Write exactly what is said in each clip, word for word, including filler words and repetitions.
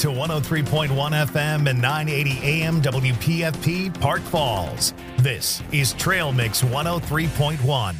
to one oh three point one F M and nine eighty A M W P F P Park Falls. This is Trail Mix one oh three point one.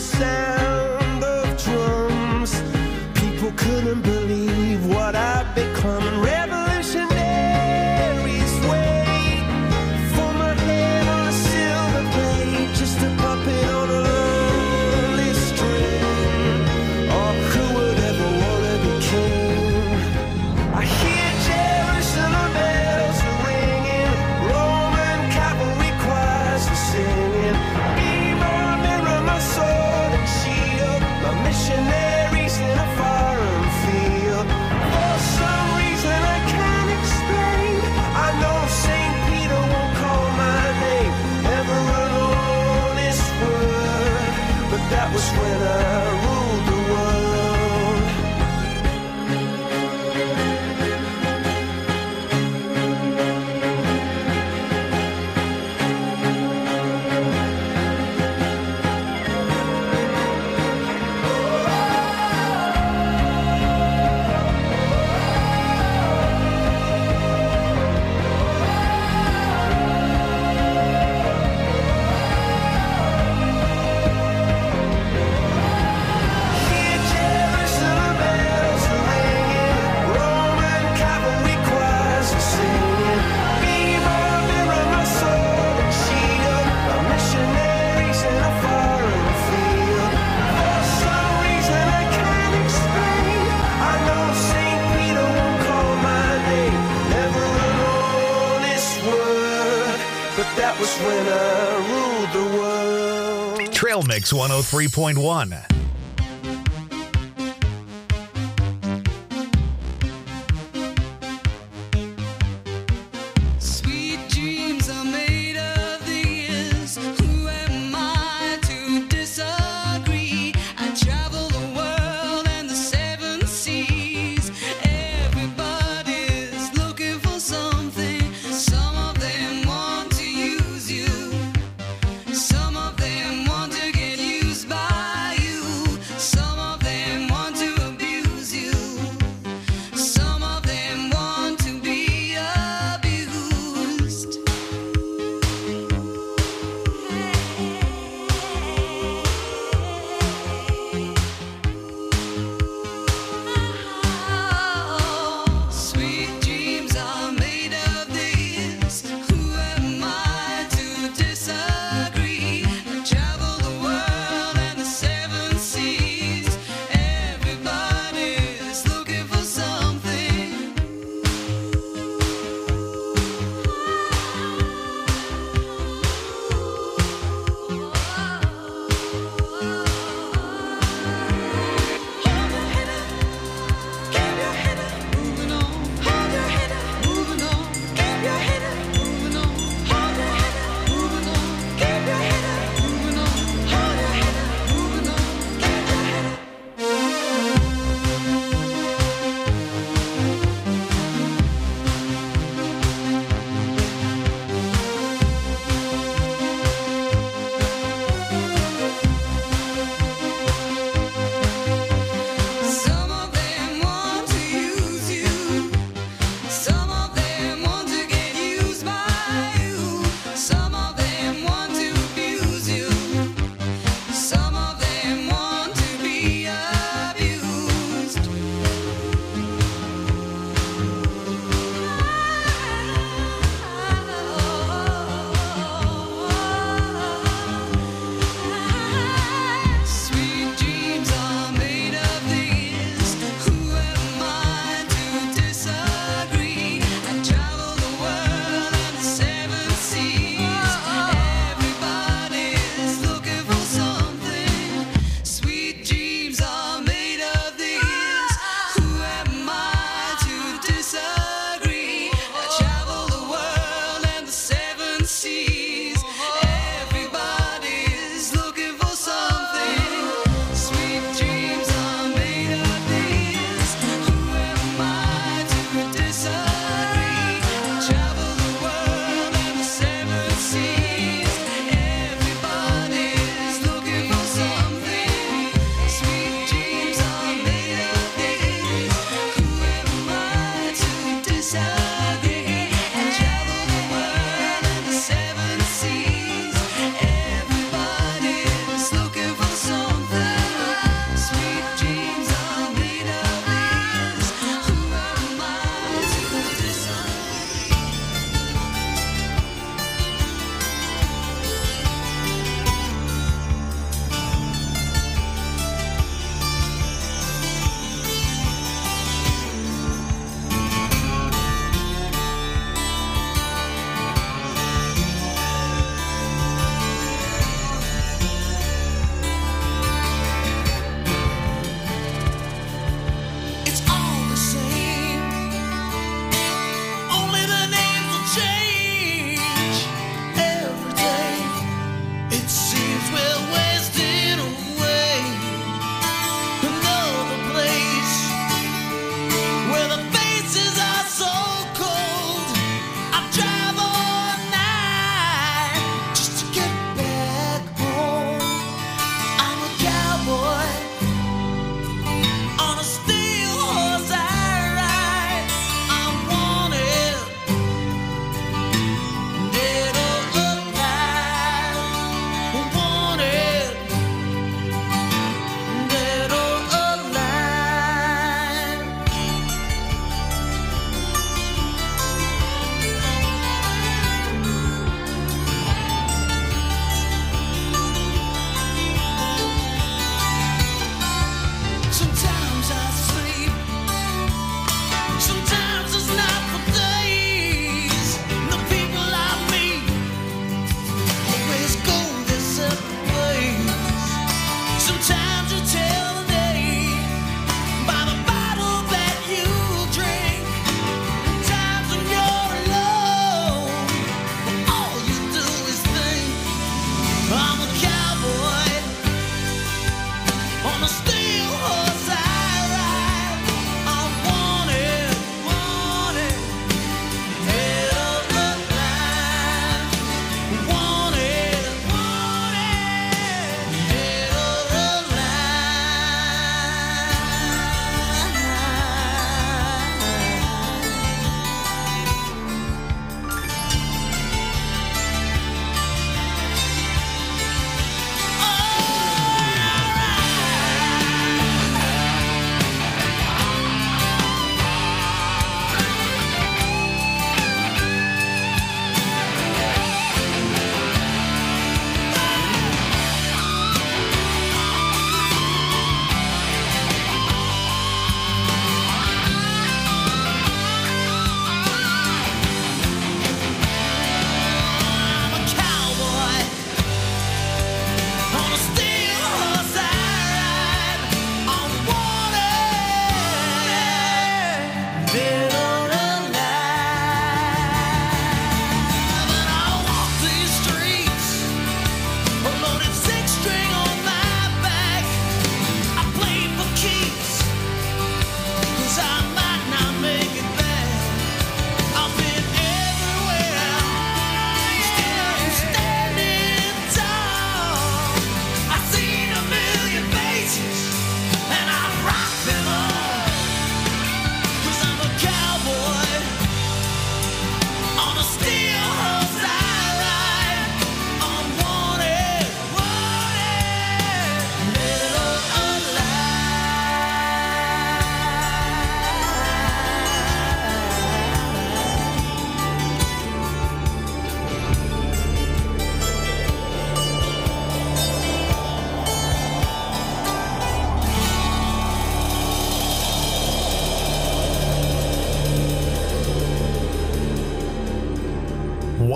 sound of drums. People couldn't believe what I'd become. And revolutionaries wait for my head on a silver plate, just a puppet on a lonely string. Oh, who would ever want to be king? I hear Jerusalem bells are ringing, Roman cavalry choirs are singing. Be my mirror, my sword and shield, my missionaries in a foreign field. For some reason I can't explain, I know Saint Peter won't call my name ever an honest word, but that was when I ruled the world. Hear Jerusalem bells are ringing, Roman cavalry choirs are singing. Be my mirror, my sword and shield, my missionaries in a foreign field. For some reason I can't explain, I know Saint Peter won't call my name never an honest word, but that was when I ruled the world. Trail Mix one oh three point one. Sweet dreams are made of these. Who am I to disagree? I travel the world and the seven seas. Everybody's looking for something. Some of them want to use you. Some of them want to get used by you.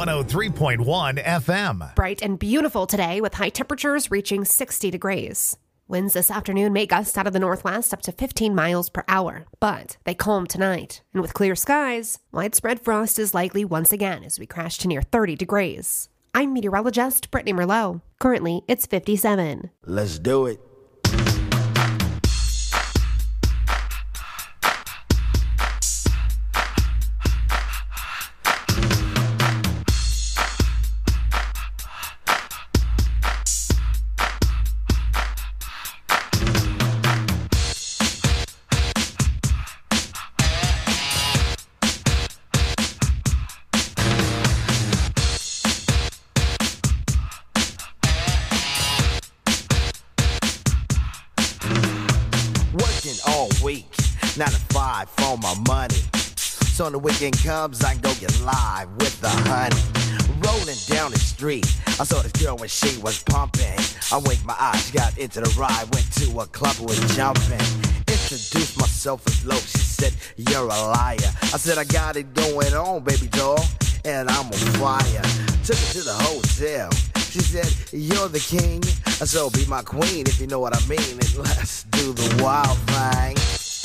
one oh three point one F M. Bright and beautiful today with high temperatures reaching sixty degrees. Winds this afternoon may gust out of the northwest up to fifteen miles per hour, but they calm tonight. And with clear skies, widespread frost is likely once again as we crash to near thirty degrees. I'm meteorologist Brittany Merlot. Currently, it's fifty-seven. Let's do it. Nine to five for my money. So when the weekend comes, I can go get live with the honey. Rolling down the street, I saw this girl when she was pumping. I winked my eyes, got into the ride, went to a club and was jumping. Introduced myself as low, she said, you're a liar. I said, I got it going on, baby doll, and I'm on fire. Took her to the hotel. She said, you're the king, so be my queen if you know what I mean. And let's do the wild thing.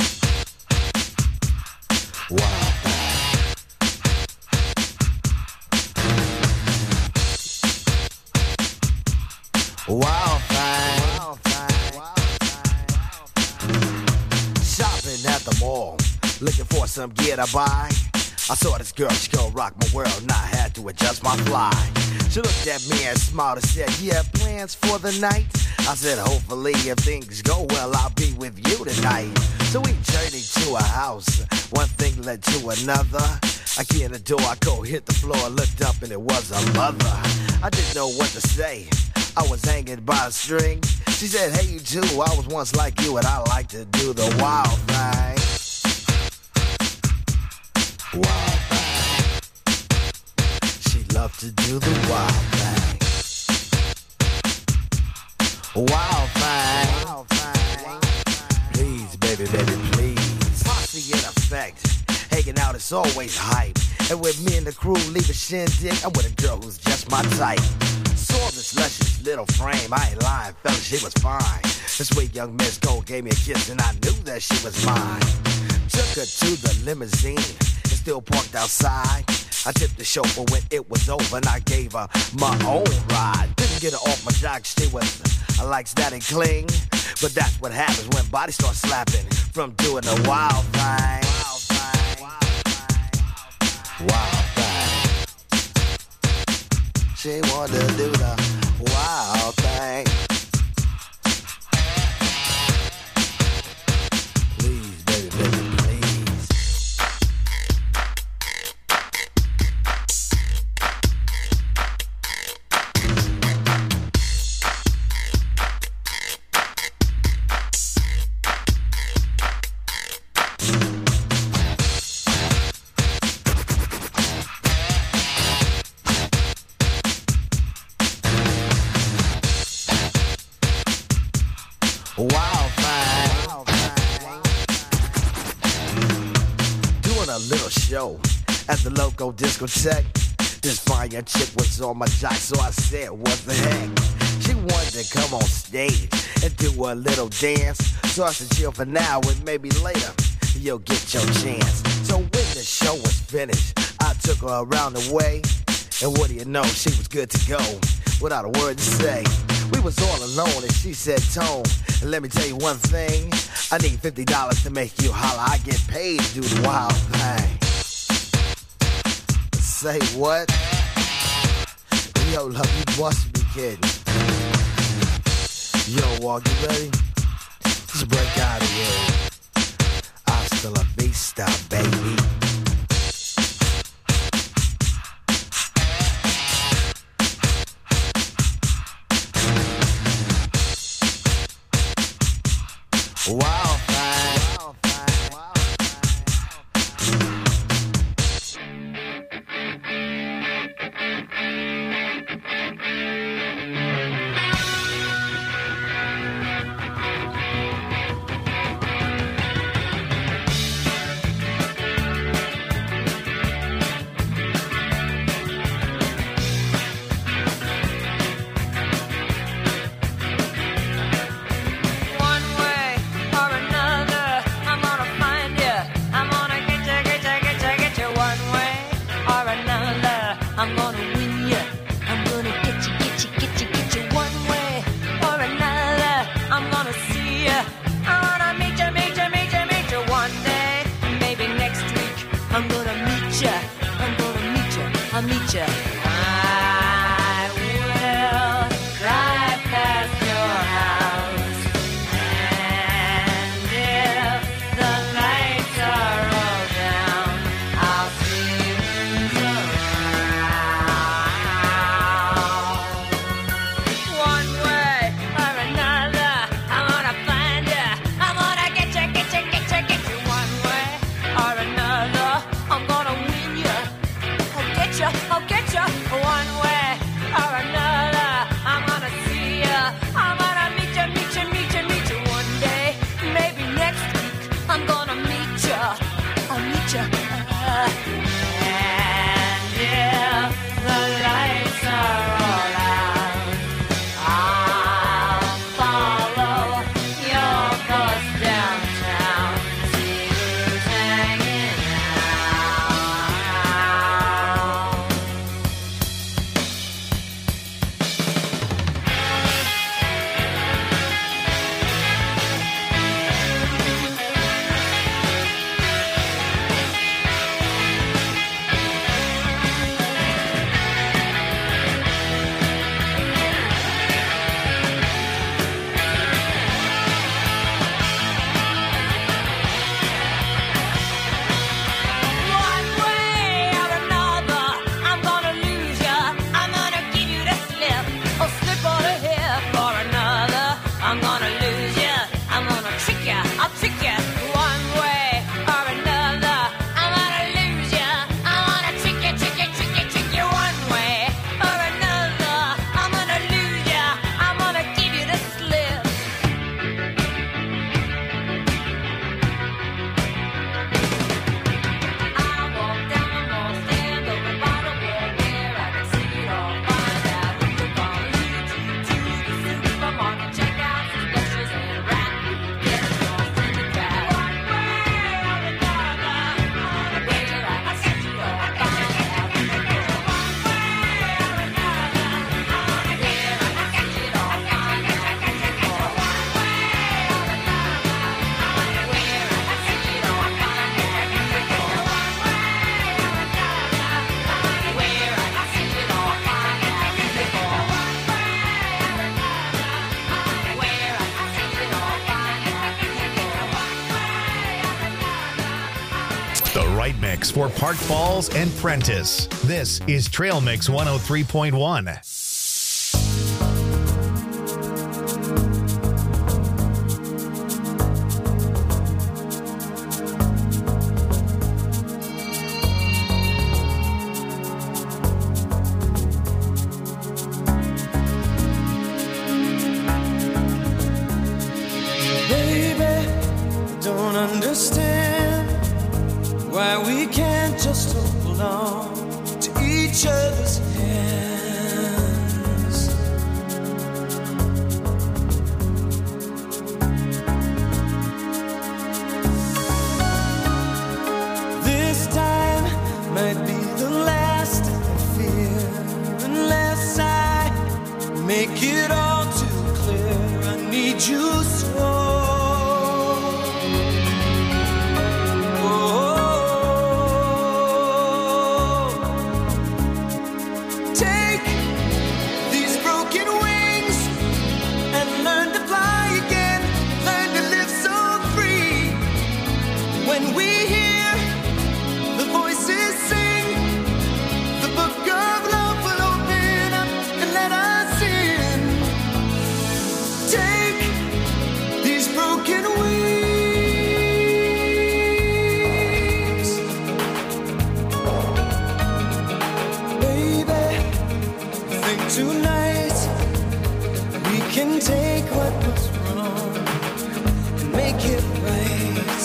Wild thing. Wild thing. Wild thing. Shopping at the mall, looking for some gear to buy. I saw this girl, she gon' rock my world, and I had to adjust my fly. She looked at me and smiled and said, you have plans for the night? I said, hopefully if things go well, I'll be with you tonight. So we journeyed to a house, one thing led to another. I key in the door, I go hit the floor, looked up and it was a mother. I didn't know what to say, I was hanging by a string. She said, hey you too, I was once like you and I like to do the wild thing. Wild thing. She loved to do the wild thing. Wild thing. Wild thing. Please, baby, baby, please. Posse in effect. Hanging out is always hype. And with me and the crew leave a shindig, I'm with a girl who's just my type. Saw this luscious little frame, I ain't lying, fella, she was fine. This sweet young Miss Cole gave me a kiss and I knew that she was mine. Took her to the limousine, it's still parked outside. I tipped the chauffeur when it was over and I gave her my own ride. Didn't get her off my jock, she was, I like static cling. But that's what happens when bodies start slapping from doing the wild thing. Wild thing. Wild thing. She wanted to do the wild thing. Please, baby, baby, please. Wild thing. Wild thing. Doing a little show at the local discotheque. This fine young chick was on my jock, so I said, what the heck? She wanted to come on stage and do a little dance. So I said, chill for now and maybe later you'll get your chance. So when the show was finished, I took her around the way. And what do you know, she was good to go without a word to say. We was all alone and she said, Tone, and let me tell you one thing, I need fifty dollars to make you holler. I get paid to do the wild thing. Say what? Yo, love, you must be kidding. Yo, Walk, you ready? Just break out of here. Hasta la vista, baby. Wild thing. Wild thing. Wild see ya. I wanna meet ya, meet ya, meet ya, meet ya one day. Maybe next week. I'm gonna meet ya. I'm gonna meet ya. I'll meet ya. I will drive past your house. And if the lights are all down, I'll see who's around. One way or another, I'm gonna find ya. I'm gonna get ya, get ya, get ya, get you. One way or another, I'm gonna win ya. I'll get ya, I'll get ya. One way or another, I'm gonna see ya. I'm gonna meet ya, meet ya, meet ya, meet ya one day. Maybe next week, I'm gonna meet ya. I'll meet ya. And if the lights are all out, I'll follow your bus downtown. See who's hanging out. One way or another, I'm gonna lose ya. I'm gonna give you the slip, or slip on the hip or another. I'm gonna lose ya. I'm gonna trick ya. I'll trick ya. One way or another, I'm gonna lose ya. I'm gonna trick ya, trick ya, trick ya, trick ya. One way or another, I'm gonna lose ya. I'm gonna give you the slip. I walk down the mall, stand over by the wall where I can see it all. Find out who you're gonna lead you to the supermarket. Check out some specials and rap. Get lost in the crowd. One way or another, where I can see it all. Find out who you're gonna lead you. One way or another, where I can see it all. Find out who you're gonna lead you. One way or another, where I can see it all. Find out who you're gonna lead you. One way or another, where I can see it all. Find out who you're gonna lead you. Where I can see it all. Find out who you're The right mix for Park Falls and Prentice. This is Trail Mix one oh three point one. Baby, don't understand why we can't just hold on to each other's hands. This time might be the last I fear, unless I make it all too clear. I need you so. Take these broken wings and learn to fly again. Learn to live so free. When we hear the voices sing, the book of love will open up and let us in. Take these broken wings. Baby, I think tonight we can take what was wrong and make it right.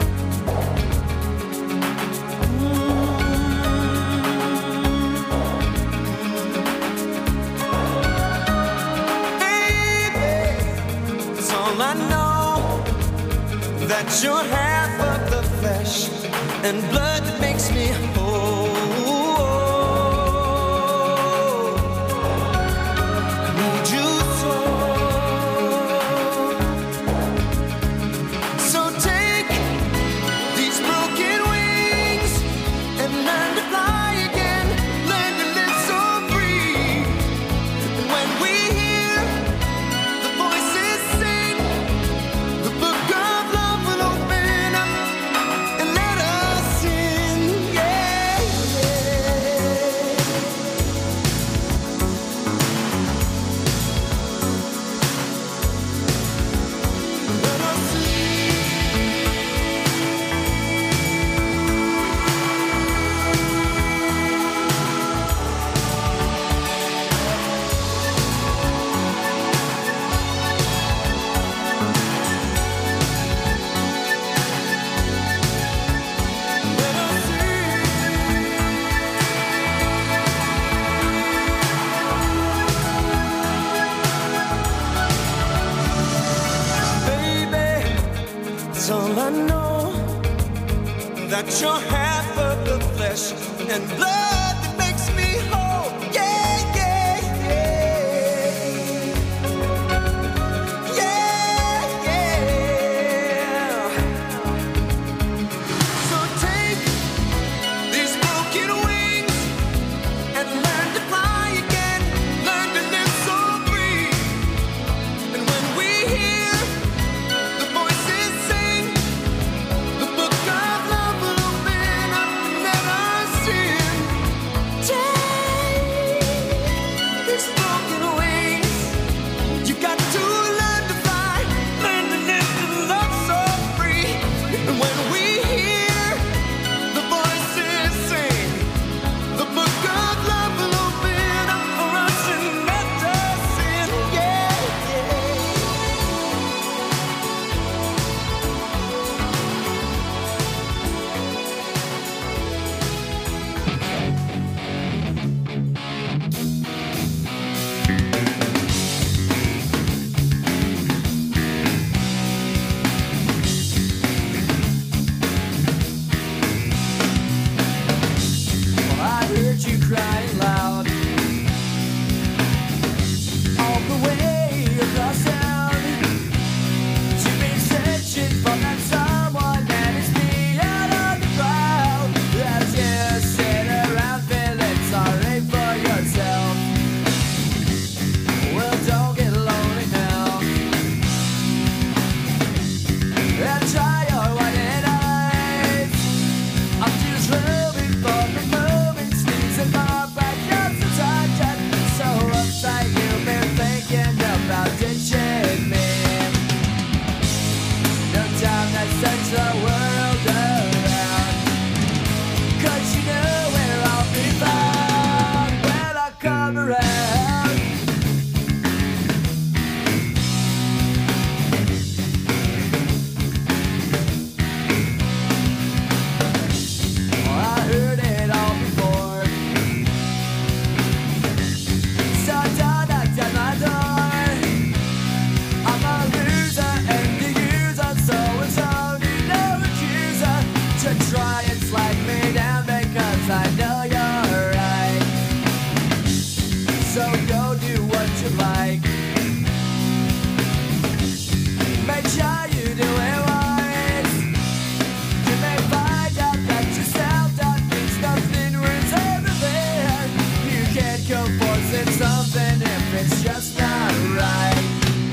Baby, it's all I know, that you're half of the flesh and blood that makes me whole. I need you so. That's all I know. That you're half of the flesh and blood that makes me whole. Yeah, yeah, yeah. Yeah, yeah. So take these broken wings and learn to fly again. Learn to live so free. And when we hear the voices sing, the book of love will open up and let us in. Take these broken wings. You got to learn to fly, learn to live and love so free. And when we hear the voices sing, the book of love will open up for us and let us in. Yeah, yeah. I heard you crying loud all the way across town. You've been searching for that someone that is beyond on the crowd. As you sit around feeling sorry for yourself. Well, don't get lonely now. And try your white eyes. I'm just hoping for the moment, sneezing far back up to touch it. So uptight you've been thinking about ditching me. No time to search the world around, 'cause you know where I'll be found when I come around. I heard it all before. So don't knock down my door. I'm a loser and the user, so it's only no accuser to try and slide me down because I know you're right. So go do what you like. Make sure you do it wise. You may find out that yourself that means nothing worth everything. You can't go forcing something if it's just not right.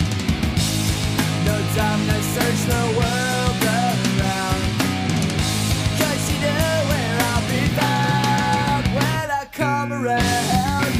No time to search the world around, 'cause you know where I'll be found when I come around.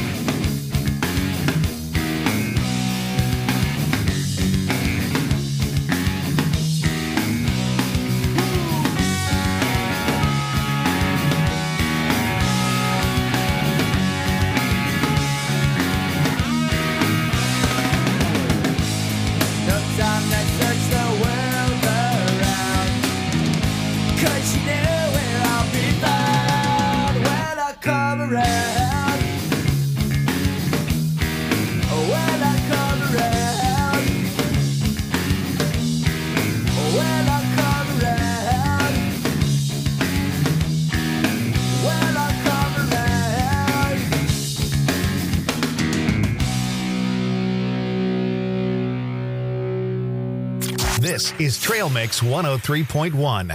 No time to search the world around, 'cause you know where I'll be found when I come around. When I come around. When I come around. When I come around. This is Trail Mix one oh three point one.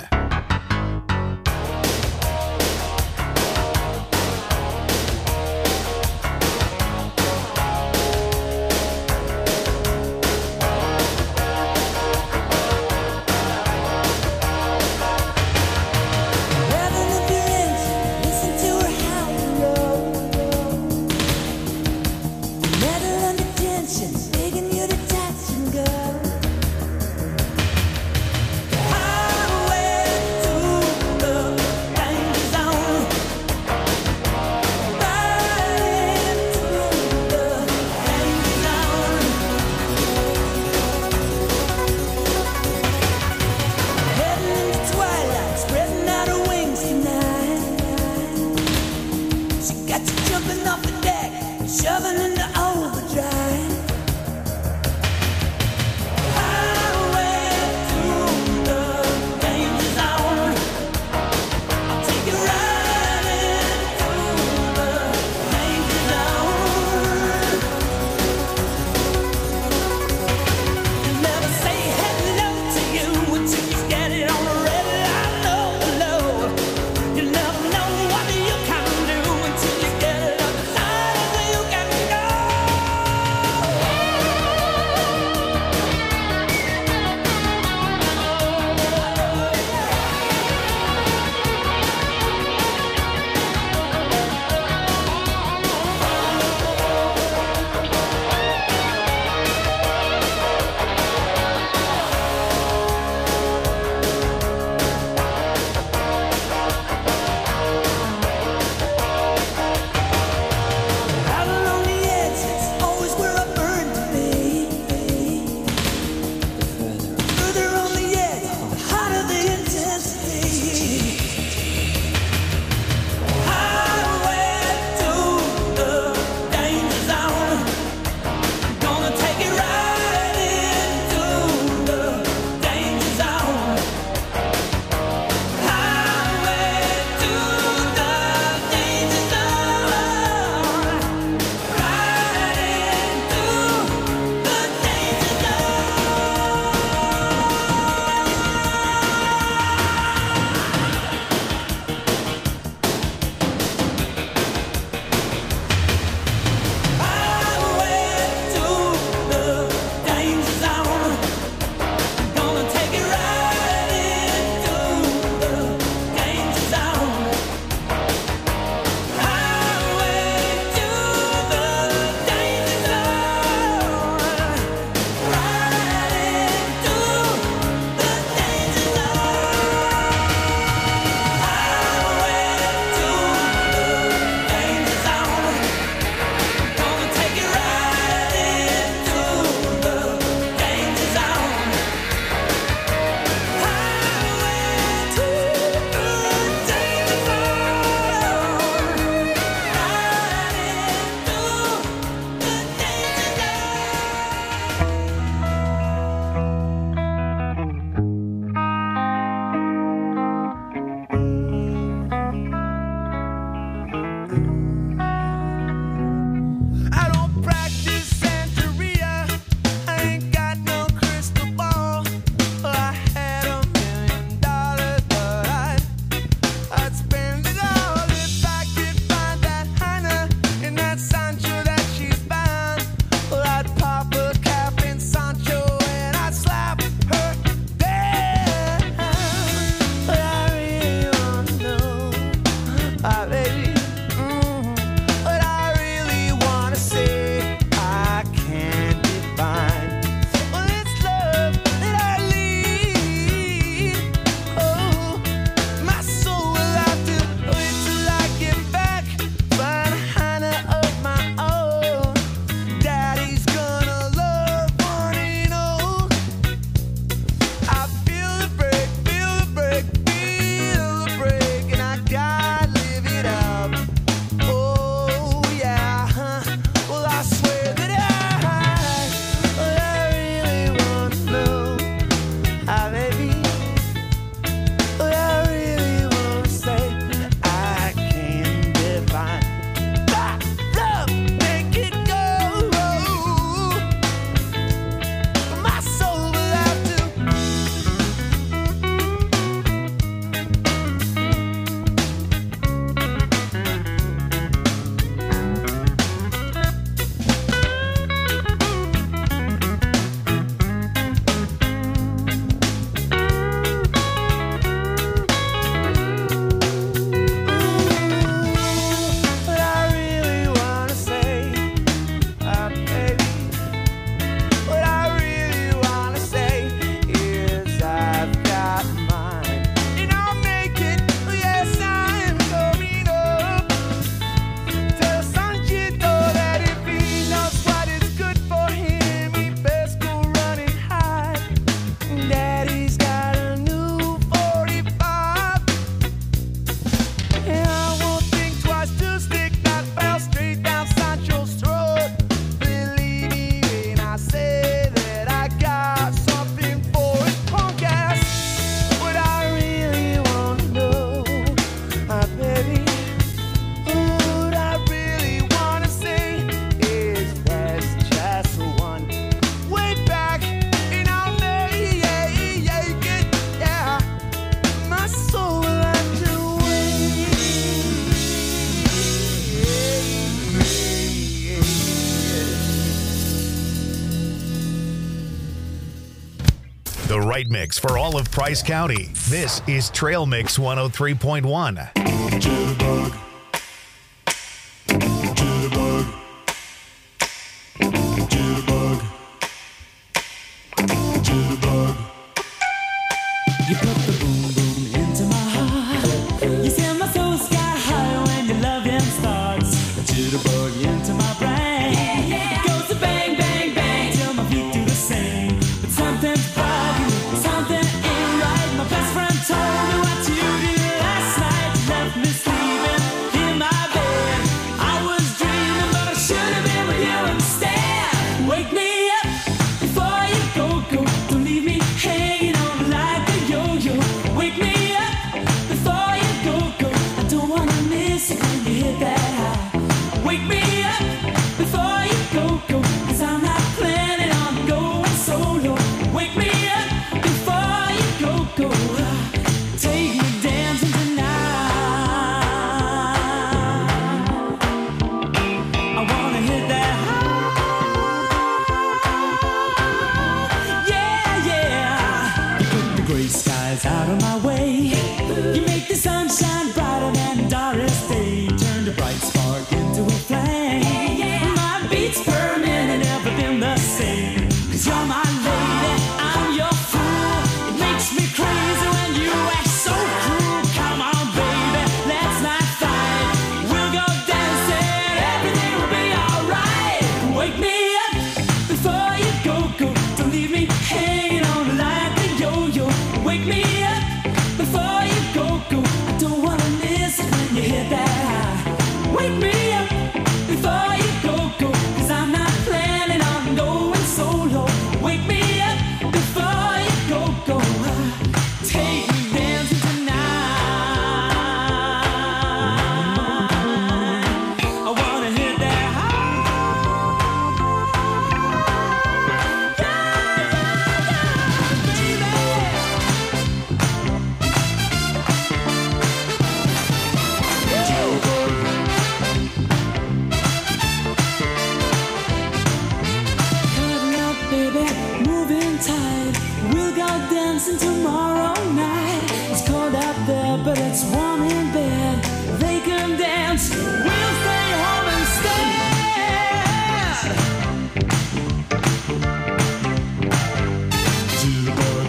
Heaven if you're in, listen to her howl and roll. Metal under tension, begging you to touch and go. The highway right mix for all of Price County. This is Trail Mix one oh three point one. Jitterbug. Jitterbug. Jitterbug. Jitterbug. You put the boom boom into my heart. You send my soul sky high when your loving starts. A jitterbug into my brain. It goes to bang, bang, bang till my feet do the same. But something's bugging, something ain't right. My best friend told me what you did last night. You left me sleeping in my bed. I was dreaming, but I should have been with you instead. Wake me up before you go, go. Don't leave me hanging on like a yo-yo. Wake me up before you go, go. I don't wanna miss it when you hit that high. Wake me up before you go, go. Cause I'm not planning on going solo. Wake me up before you go, go. Take me dancing tonight. I wanna hit that high. Yeah, yeah. You put the gray skies out of my way. You make the sunshine brighter than Doris Day. Turn the bright spark into a flame. My beats per minute never been the same. Cause you're my lady, I'm your fool. It makes me crazy when you act so cruel. Come on, baby, let's not fight. We'll go dancing, everything will be alright. Wake me up before you go, go. Don't leave me hanging on like a yo-yo. Wake me up before you go, go. I don't wanna miss it when you hit that high. Wake me up before you go, go. Cause I'm not planning on going solo. Wake me up before you go, go. Take me dancing tonight. I wanna hit that high. Cutting up, baby, moving tight. We'll go dancing tomorrow night. It's cold out there, but it's warm in bed. They can dance, we'll stay home instead. Jitterbug.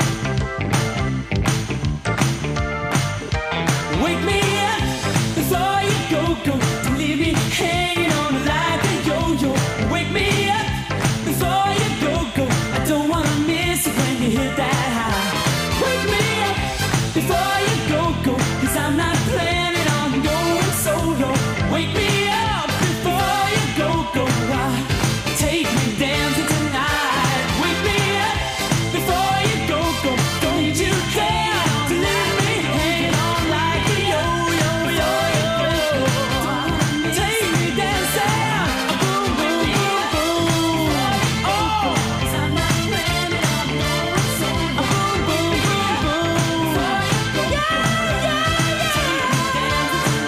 Wake me up before you go, go. Don't leave me hanging on like a yo-yo. Wake me up before you go, go. I don't wanna miss it when you hit that high. Wake me up before you go, go. Cause I'm not planning on going solo. Wake me up before you go, go. Take me dancing tonight. Wake me up before you go, go. Don't you care to leave me hanging on like a yo-yo, yo-yo. Take me dancing, boom, boom, boom, boom. Oh, 'cause I'm not planning on going solo. Boom, boom, boom, boom. Yeah, yeah, yeah. Take me dancing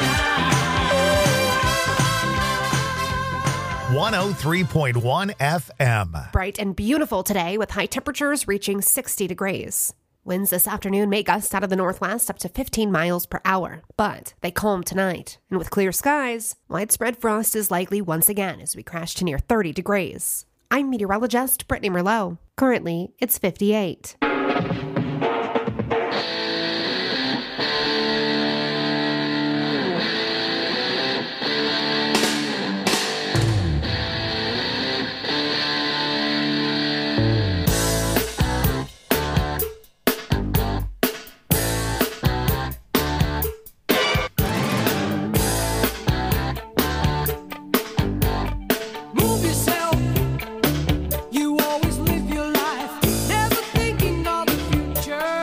tonight. one oh three point one F M. Bright and beautiful today with high temperatures reaching sixty degrees. Winds this afternoon may gust out of the northwest up to fifteen miles per hour, but they calm tonight. And with clear skies, widespread frost is likely once again as we crash to near thirty degrees. I'm meteorologist Brittany Merlot. Currently, it's fifty-eight. Move yourself. You always live your life, never thinking of the future.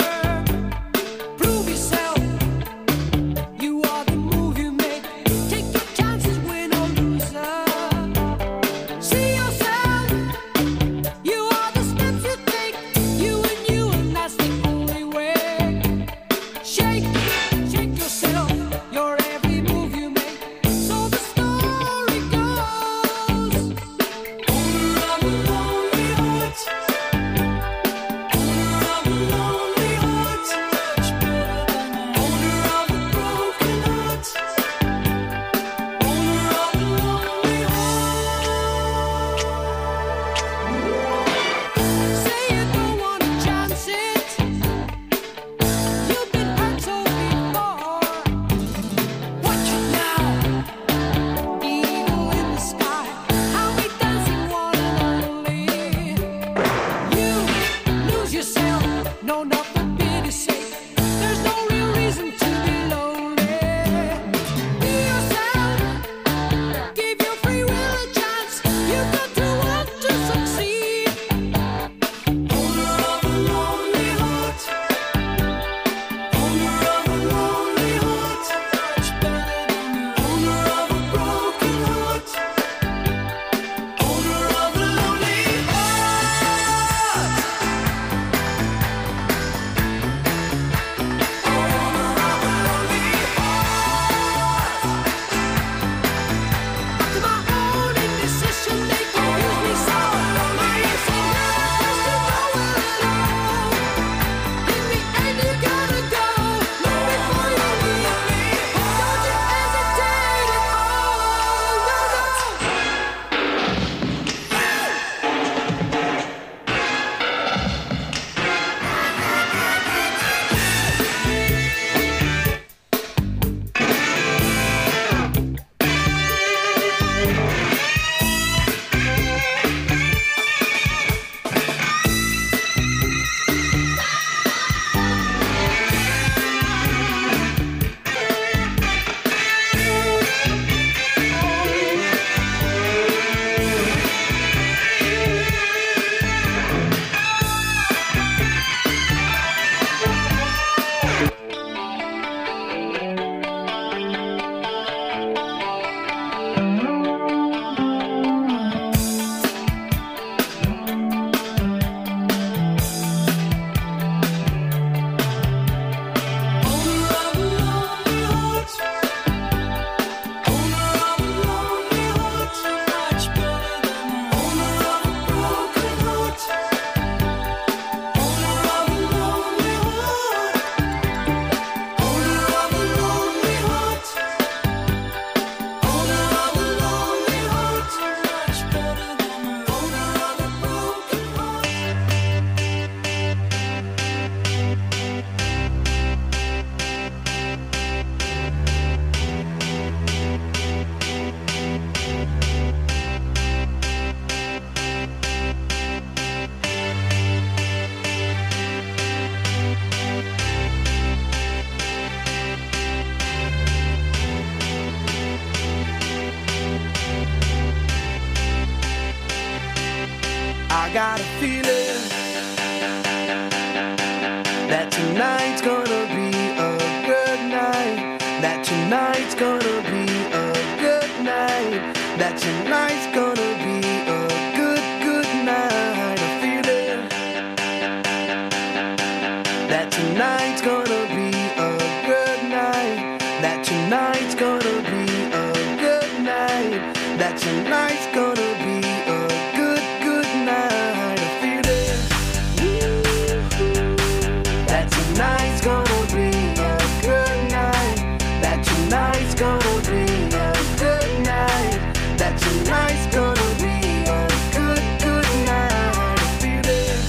your sake. There's no real reason to be lonely. Be yourself. Give your free will a chance. You got to want to succeed. Owner of a lonely heart. Owner of a lonely heart. Much better than the owner of a broken heart. Owner of a lonely heart. Owner of a lonely heart. To my own indecision making gives me so lonely. So nervous to know it all. In the end you gotta go. Not before you leave me. Don't you hesitate at all. No, no. Owner of a lonely heart. Owner of a lonely heart. Much better than the owner of a broken heart. Owner of a lonely heart. Owner of a lonely heart. Owner of a lonely heart. Much better than the owner of a broken heart. I got a feeling that tonight's gonna be a good night. That tonight's gonna be a good night. That tonight's gonna be a good, good night. A feeling that tonight's gonna be a good night. That tonight's gonna be a good night. That tonight's gonna be a good, good night. A feeling that tonight's gonna be a good night. That tonight's gonna be a good night. That tonight's gonna be a good, good night. A feeling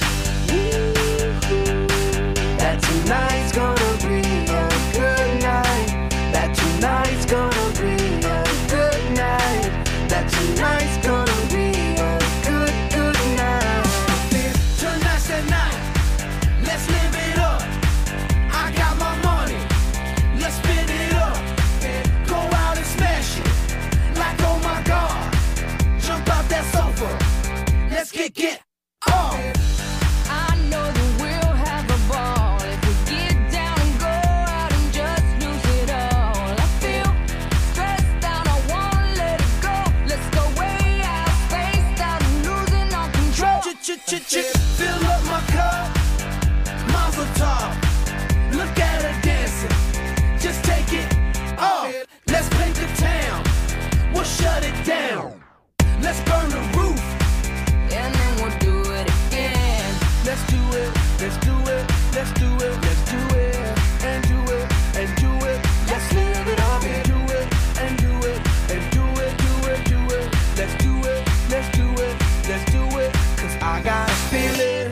that tonight's gonna be a good night. That tonight's gonna be a good night. That tonight's gonna be a good, good night. Tonight's the night. Let's live it up. I got my money. Let's spin it up. Go out and smash it. Like oh my God. Jump out that sofa. Let's get get off. I know that we'll have a ball if we get down and go out and just lose it all. I feel stressed out, I wanna let it go. Let's go way out, spaced out, and losing all control. Ch-ch-ch-ch. Fill up my cup. Mazel tov. Look at her dancing. Just take it off. Let's paint the town. We'll shut it down. Let's burn the roof. And then we'll do it again. Let's do it. Let's do it. Let's do it. Let's do it. And do it. And do it. Let's live it up. And do it. And do it. And do it. Do it. Do it. Let's do it. Let's do it. Let's do it. Cause I got a feeling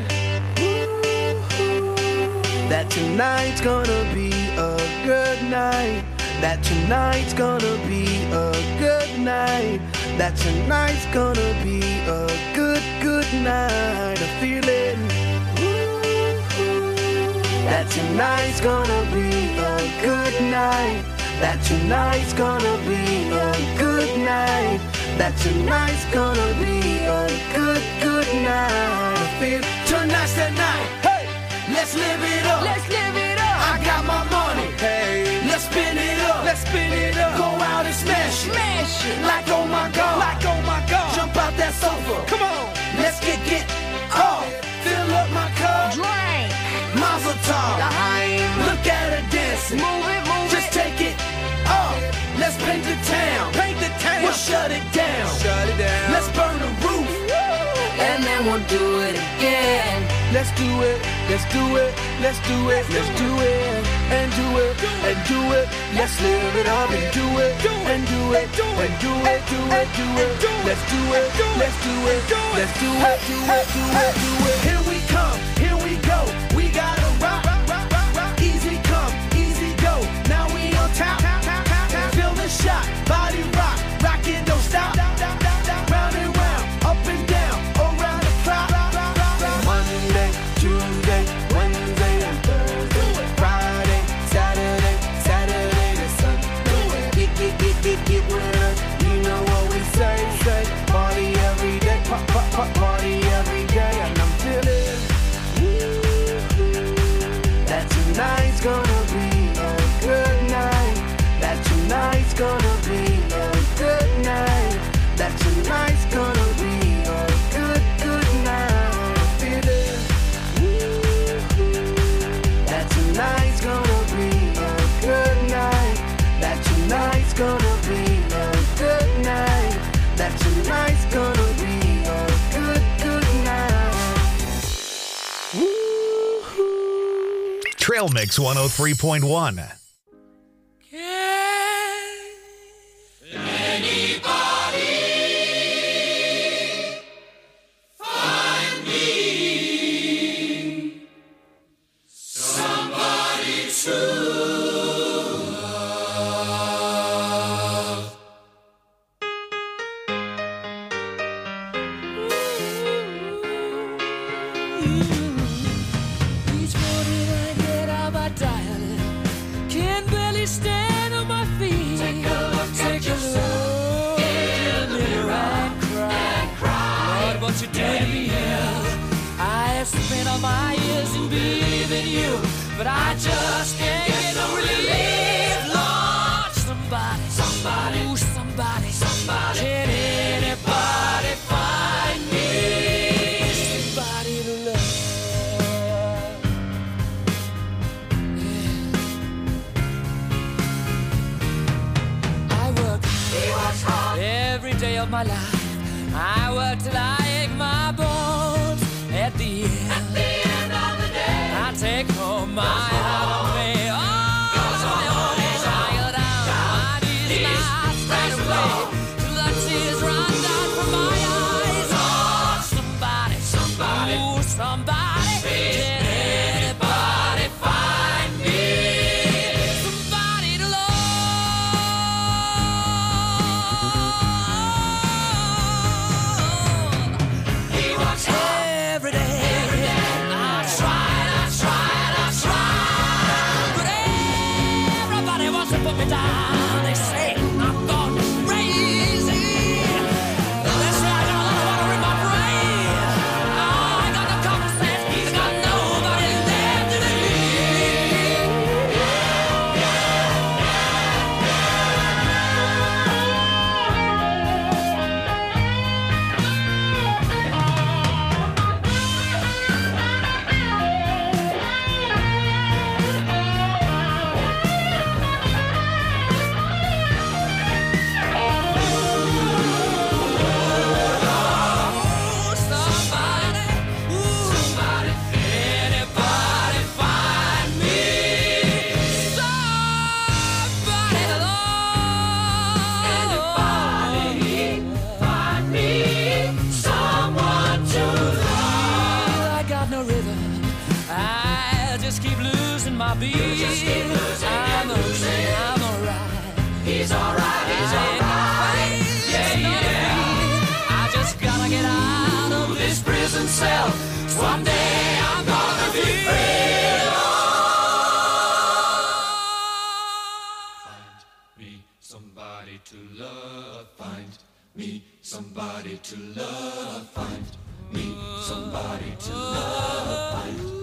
that tonight's gonna be a good night. That tonight's gonna be a good night. That tonight's gonna be a good, good night. A feeling That tonight's gonna be a good night. That tonight's gonna be a good night. That tonight's gonna be a good, good night. I feel tonight's the night. Hey, let's live it up. Let's live it up. I got my money. Hey, let's spin it up. Let's spin it up. Go out and smash it. Smash it. Like oh my God. Like oh my God. Jump out that sofa. Come on. Let's get get off. Fill up my cup. Drink. Mazel tov. Look at her dancing. Move it, move Just it. Just take it off. Let's paint the town. Paint the town. We'll shut it down. Shut it down. Let's burn the roof. Woo. And then we'll do it again. Let's do it. Let's do it. Let's do it. Let's do it. And do it. And do it. Let's live it up and do it. And do it. And do it. Do it. Do it. Let's do it. Let's do it. Let's do it. Do it. Do it. Do it. Here we come. Here we go. We gotta rock. Easy come. Easy go. Now we on top. Feel the shot. Body rock. Rock it. Don't stop. Round and round. Up and down. Around the clock. Monday, Tuesday, Wednesday, and Thursday. Friday, Saturday, Saturday to Sunday. Get, get, get, get, get with us. You know what we say, say. Party every day. Pop, pop, pop, party every day. And I'm feeling that tonight's gonna be a good night. That tonight's gonna be a good night. That tonight's gonna be a good, good night. Feel it. That tonight's gonna be a good night. That tonight's gonna be a good night. That tonight's gonna be a good, good night. Trail Mix one oh three point one. Each morning I get out my diary, can barely stand on my feet. Take a look Take at a yourself in the mirror and cry. Lord, what you did to me is I have spent all my years in believing you, but I just can't get no relief. Lord, somebody, somebody, ooh, somebody, somebody, can anybody find me somebody to love? Every day of my life, I work till I ache my bones. At the end, At the end of the day, I take home my heart of me. Oh, I go down, my knees and I straight away till the tears run down from my eyes. Oh, somebody, somebody, ooh, somebody, can anybody find me somebody to love? Every day, I tried, I tried, I tried, but everybody wants to put me down. They say I'm gone crazy. They say I got a lot of water in my brain. I ain't got no common sense. I got nobody left in me. Ooh, somebody, ooh, somebody, anybody find me somebody to love? Anybody find me someone to love? I got no rhythm. I just keep losing my beat. I'm okay, I'm alright. He's alright, he's alright. Yeah, yeah. I just gotta get out of this prison cell. Someday I'm gonna be free. Oh, somebody to love, find me somebody to love, find